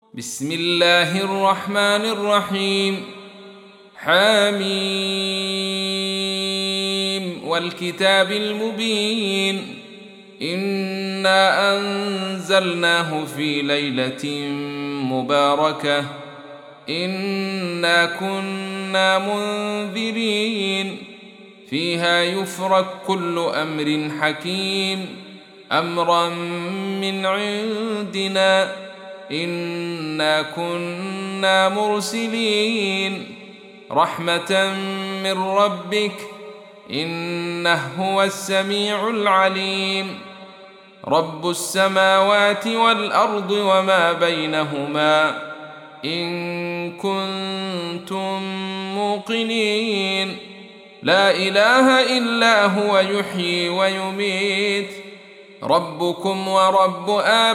بسم الله الرحمن الرحيم. حميم والكتاب المبين. إنا أنزلناه في ليلة مباركة إنا كنا منذرين فيها يفرق كل أمر حكيم أمرا من عندنا إنا كنا مرسلين رحمة من ربك إنه هو السميع العليم. رب السماوات والأرض وما بينهما إن كنتم موقنين لا إله إلا هو يحيي ويميت ربكم ورب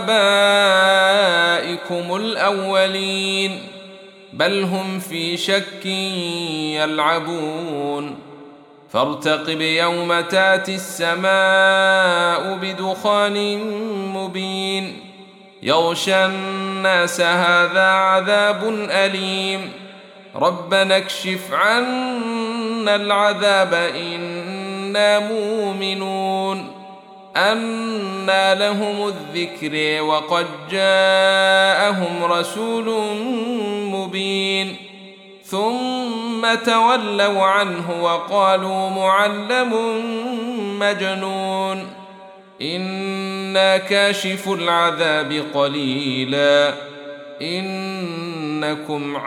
آبائكم الأولين بل هم في شك يلعبون. فارتقب يوم تاتي السماء بدخان مبين يغشى الناس هذا عذاب أليم ربنا اكشف عنا العذاب إنا مؤمنون. أنى لهم الذكر وقد جاءهم رسول مبين ثم تولوا عنه وقالوا معلم مجنون إنا كاشف العذاب قليلا إنكم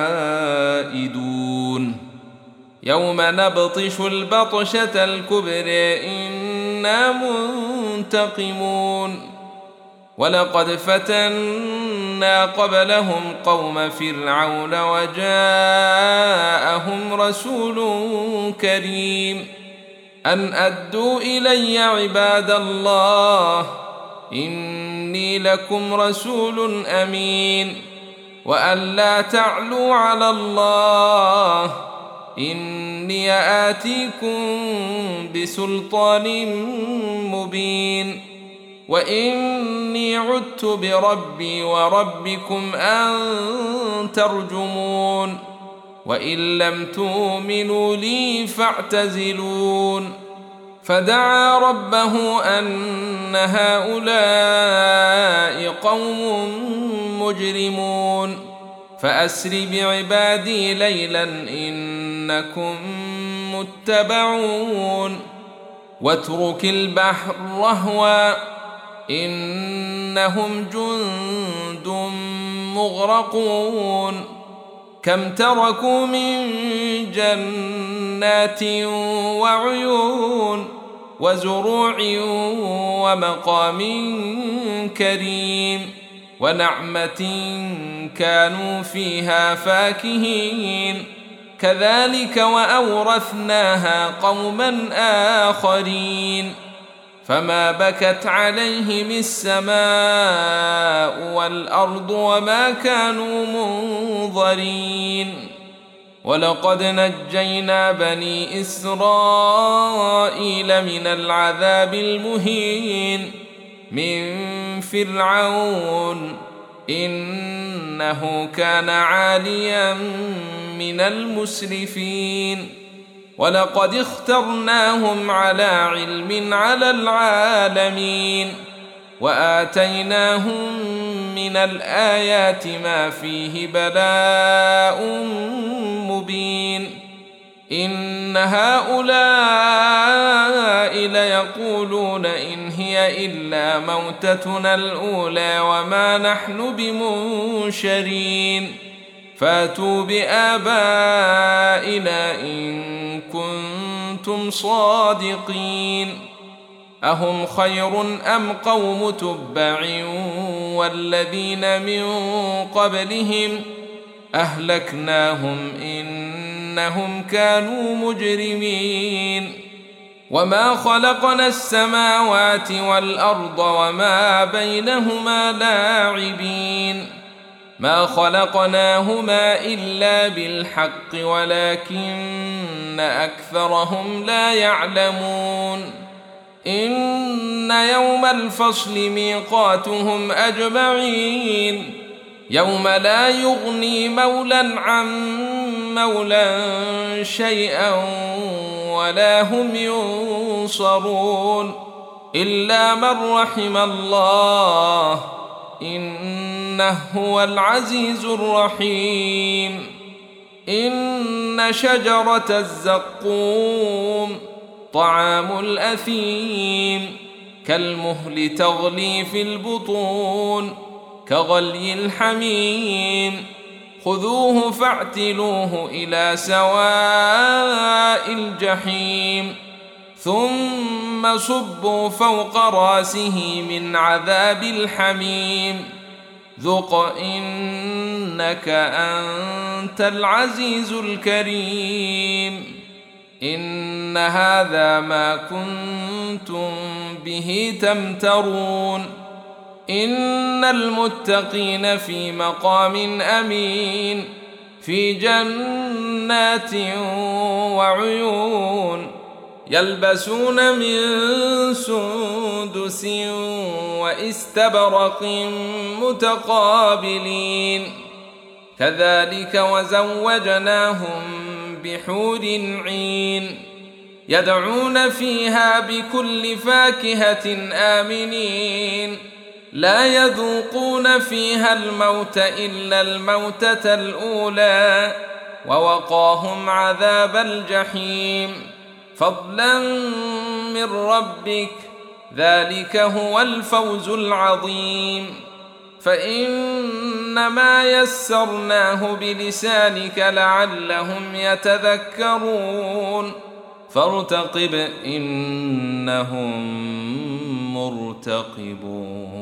عائدون. يوم نبطش البطشة الكبرى إنا منتقمون. ولقد فتنا قبلهم قوم فرعون وجاءهم رسول كريم أن أدوا إلي عباد الله إني لكم رسول أمين وأن لا تعلوا على الله إني آتيكم بسلطان مبين وإني عدت بربي وربكم أن ترجمون وإن لم تؤمنوا لي فاعتزلون. فدعا ربه أن هؤلاء قوم مجرمون فأسر بعبادي ليلا إنكم متبعون واترك البحر رهوا إنهم جند مغرقون كم تركوا من جنات وعيون وزروع ومقام كريم ونعمة كانوا فيها فاكهين كذلك وأورثناها قوما آخرين. فما بكت عليهم السماء والأرض وما كانوا منظرين. ولقد نجينا بني إسرائيل من العذاب المهين من فرعون إنه كان عاليا من المسرفين. ولقد اخترناهم على علم على العالمين وآتيناهم من الآيات ما فيه بلاء مبين. إن هؤلاء ليقولون إن هي إلا موتتنا الأولى وما نحن بمنشرين فاتوا بآبائنا إن كنتم صادقين. أهم خير أم قوم تبع والذين من قبلهم أهلكناهم إنهم كانوا مجرمين. وما خلقنا السماوات والأرض وما بينهما لاعبين ما خلقناهما إلا بالحق ولكن أكثرهم لا يعلمون. إن يوم الفصل ميقاتهم أجمعين يوم لا يغني مولى عن مولى شيئا ولا هم ينصرون إلا من رحم الله إنه هو العزيز الرحيم. إن شجرة الزقوم طعام الأثيم كالمهل تغلي في البطون كغلي الحميم خذوه فاعتلوه إلى سواء الجحيم ثم صبوا فوق راسه من عذاب الحميم ذق إنك أنت العزيز الكريم. إن هذا ما كنتم به تمترون. إن المتقين في مقام أمين في جنات وعيون يلبسون من سندس واستبرق متقابلين كذلك وزوجناهم بحور عين يدعون فيها بكل فاكهة آمنين لا يذوقون فيها الموت إلا الموتة الأولى ووقاهم عذاب الجحيم فضلا من ربك ذلك هو الفوز العظيم. فإنما يسرناه بلسانك لعلهم يتذكرون فارتقب إنهم مرتقبون.